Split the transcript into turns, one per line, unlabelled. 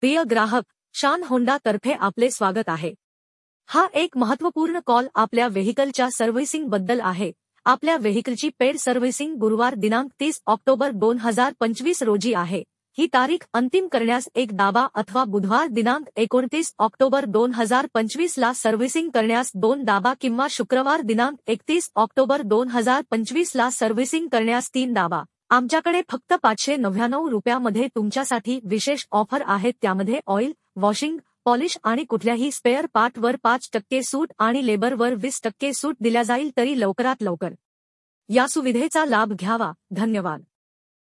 प्रिय ग्राहक, शान होंडा तर्फे आपले स्वागत आहे। हा एक महत्त्वपूर्ण कॉल आपल्या व्हेइकलच्या सर्व्हिसिंग बद्दल आहे। आपल्या व्हेइकलची पेड सर्व्हिसिंग गुरुवार दिनांक 30 ऑक्टोबर 2025 रोजी आहे। ही तारीख अंतिम करण्यास एक दाबा अथवा बुधवार दिनांक 29 ऑक्टोबर 2025 ला सर्व्हिसिंग करण्यास 2 दाबा किंवा शुक्रवार दिनांक 31 ऑक्टोबर 2025 ला सर्व्हिसिंग करण्यास 3 दाबा। आमच्याकडे फक्त 599 रुपयामध्ये तुमच्यासाठी विशेष ऑफर आहेत, त्यामध्ये ऑइल, वॉशिंग, पॉलिश आणि कुठल्याही स्पेअर पार्टवर 5% सूट आणि लेबरवर 20% सूट दिल्या जाईल। तरी लवकरात लवकर या सुविधेचा लाभ घ्यावा। धन्यवाद।